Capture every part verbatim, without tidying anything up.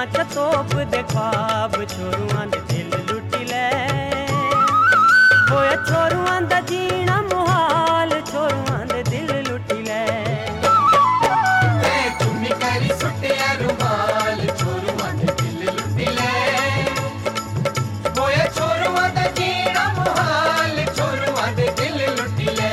च तोप दे ख्वाब छोरुआं दे दिल लुटी ले। होया छोरुआं दा जीना मुहाल छोरुआं दे दिल लुटी ले। मैं चुन्नी करी सुटिया रुमाल छोरुआं दे दिल लुटी ले। होया छोरुआं दा जीना मुहाल छोरुआं दे दिल लुटी ले।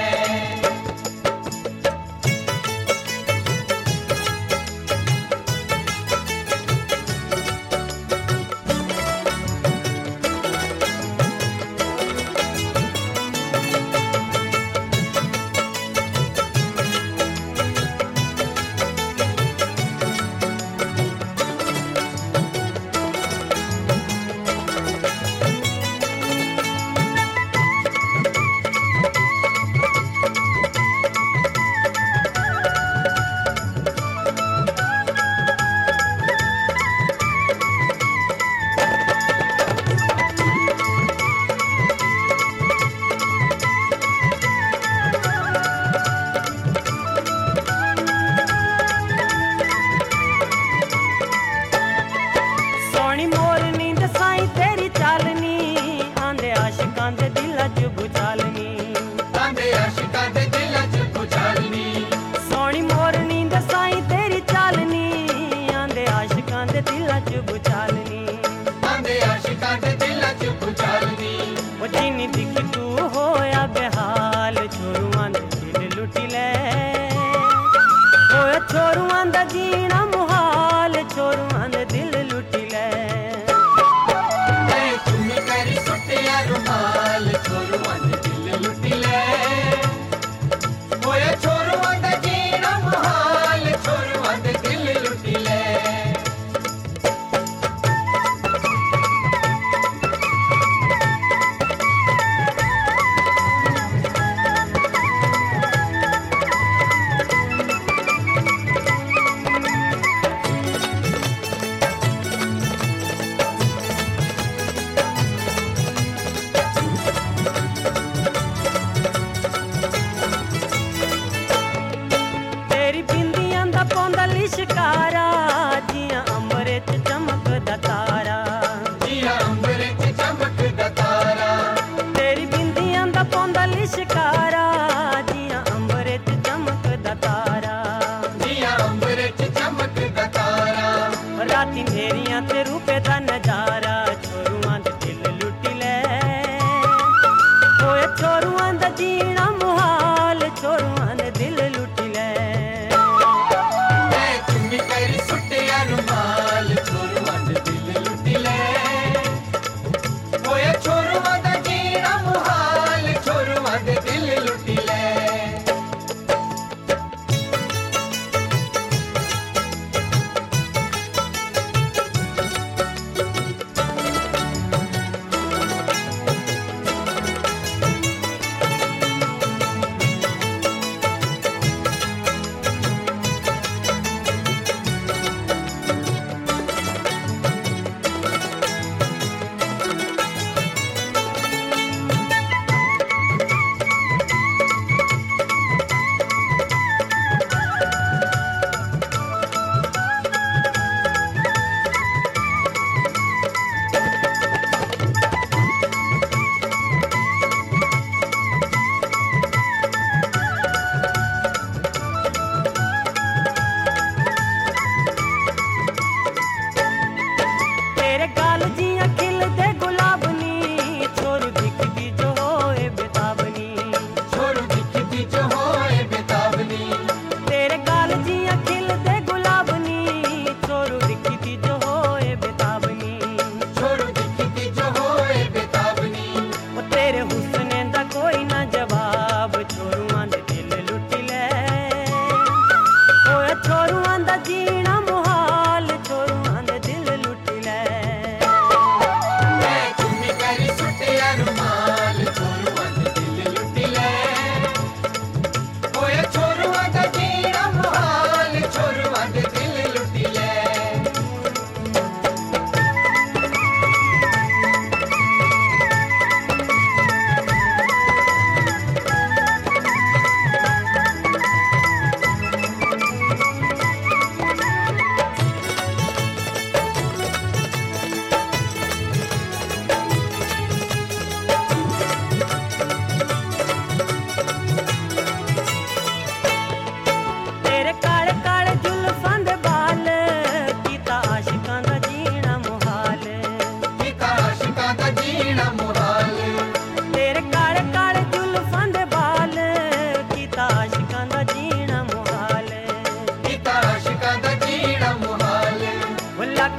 सोनी मोरनी दसाई तेरी चालनी आंदे आशिकां दे दिला च बुचालनी। आंदे आशिकां दे दिल च बुचालनी। सोनी मोरनी दसाई तेरी चालनी आंदे आशिकां दे दिला च बुचालनी। आंदे आशिकां दे दिल च बुचालनी। ओ जिनी दिख तू होया बेहाल छोरुआं दे दिल लुटी ले। होया छोरुआं दा जीना मुहाल छोरुआं दे दिल लुटी ले। मैं चुन्नी करी सुटिया रुमाल छोरुआं दे दिल लुटी ले। होया छोरुआं दा जीना मुहाल छोरुआं दे दिल लुटी ले। तेरी बिंदियां दा पौंदा लिशकारा जियां अंबरे च चमकदा तारा। जिया अंबरे च चमकदा तारा। तेरी बिंदियां दा पौंदा लिशकारा जियां अंबरे च चमकदा तारा। जिया अंबरे च चमकदा तारा। राती मेरियां ते रूपे दा नजारा छोरुआं दे दिल लुटी ले। होए छोरुआं दा जीना मुहाल छोरुआं दे दिल लुटी ले। मैं चुन्नी करी सुटिया रुमाल छोरुआं दे दिल लुटी ले। होया छोरुआं दा जीना मुहाल छोरुआं दे दिल लुटी ले।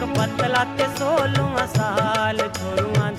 पतला ते सोलवा साल छोरुआ